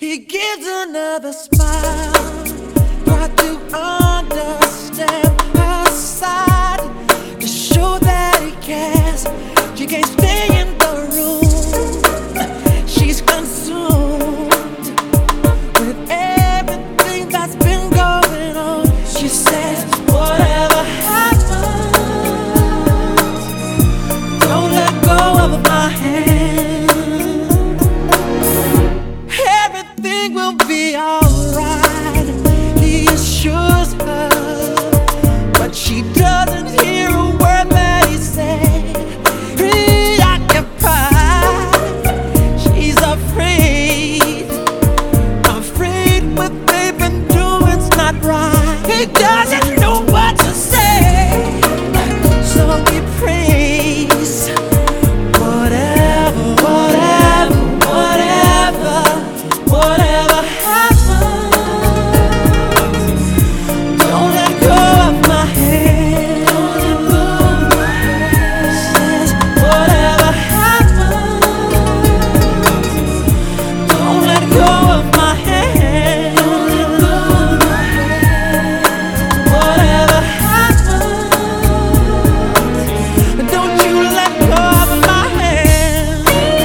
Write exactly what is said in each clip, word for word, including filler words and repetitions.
He gives another smile. Try to understand her side to show that he cares. She can't stay in the room. She's consumed with everything that's been going on. She says, whatever happens, don't let go of my hand. Everything will be alright, he assures her, but she doesn't hear a word that he said. Preoccupied, she's afraid, afraid what they've been doing's not right. He doesn't know what to say, so he prays. Whatever, whatever, whatever, whatever happens, don't let go of my hand. Don't let go of my hand. Says, whatever happens, don't let go of my hand. Don't let go of my hand. Whatever happens, don't you let go of my hand.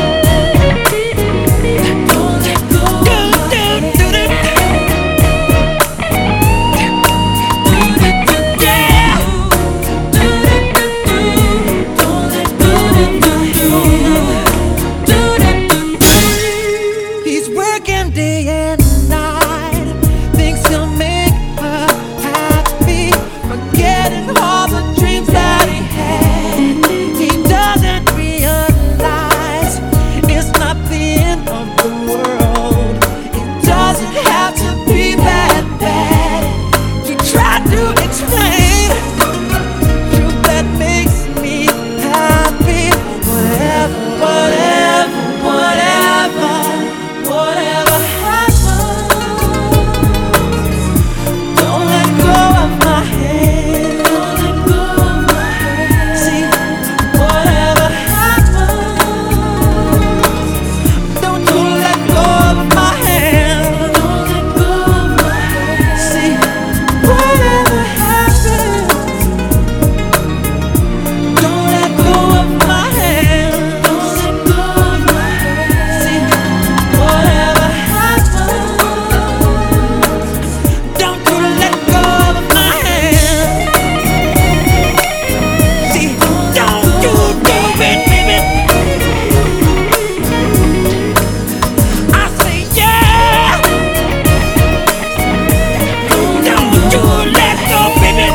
Don't let go of my hand. Yeah. Don't let go of my hand. He's working day and night, thinks he'll make her happy, forgetting all the dreams that he had. He doesn't realize it's not the end of the world. It doesn't have to be that bad. He tried to explain truth that makes me happy. Whatever, whatever, whatever, whatever happens, don't let go of my hand. Don't let go of my hand. See, whatever happens, don't you let go of my hand. Don't let go of my hand. See, whatever happens, don't let go of my hand. Don't let go of my hand. See, whatever happens, don't you let go of my hand. See, don't you do it, baby. I say yeah. Don't you let go, baby.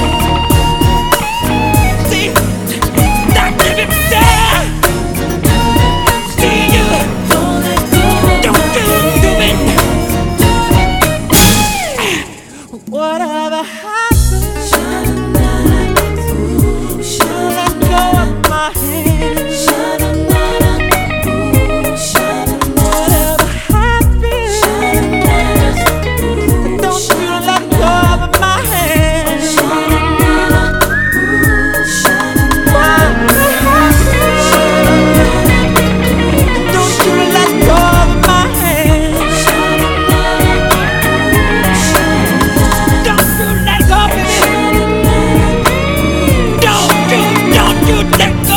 See, that baby there. See you. Don't let go. Don't you do it. Whatever happens, don't let go of my hand. Whatever happens, don't you let go of my hand. Whatever happens, don't you let go of my hand. Don't you let go, baby. Don't you, don't you let go.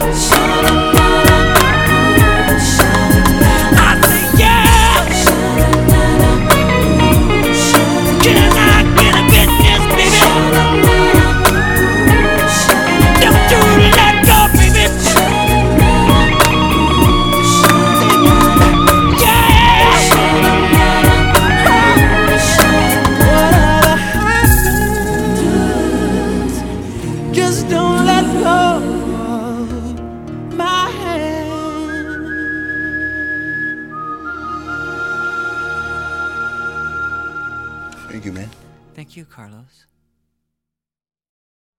I say yeah. Can I get a business, baby? Don't you let go, baby. Yeah. Whatever happens, just don't let go of my hand. Thank you, man. Thank you, Carlos.